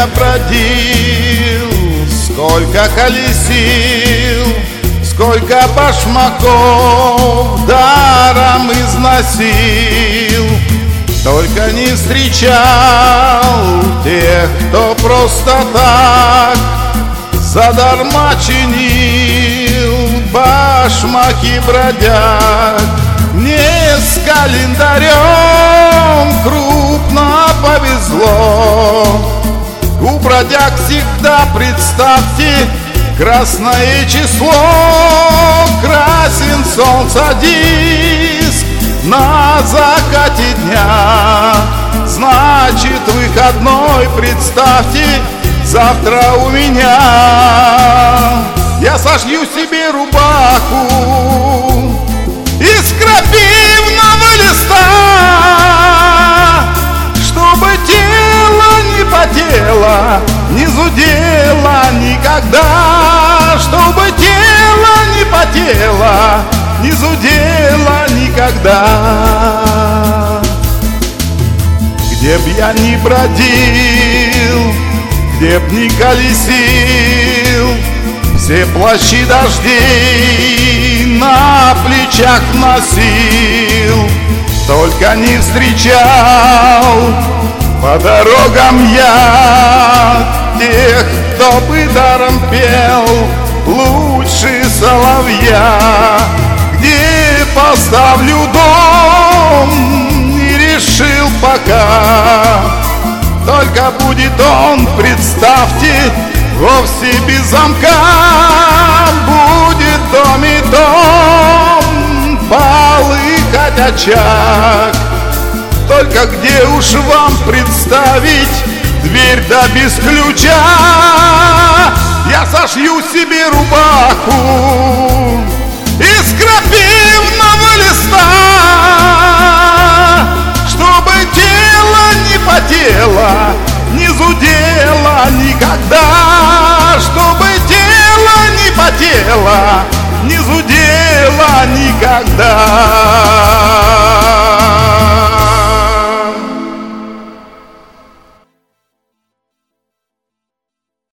я бродил, сколько колесил, сколько башмаков даром износил, только не встречал тех, кто просто так задарма чинил башмаки бродяг. Мне с календарем крупно повезло, у бродяг всегда, представьте, красное число. Красен солнца диск на закате дня, значит выходной, представьте, завтра у меня. Я сошью себе рубаху из крапивного листа, чтобы тело не потело, не зудело никогда, чтобы тело не потело, не зудело никогда. Где б я ни бродил, где б ни колесил, все плащи дождей на плечах носил, только не встречал по дорогам я тех, кто бы даром пел лучше соловья. Где поставлю дом, не решил пока, только будет он, представьте, вовсе без замка. Будет дом и дом, полыхать очаг, только где уж вам представить дверь да без ключа. Я сошью себе рубаху из крапивного листа, чтобы тело не потело, не зудело никогда, чтобы тело не потело, не зудело никогда.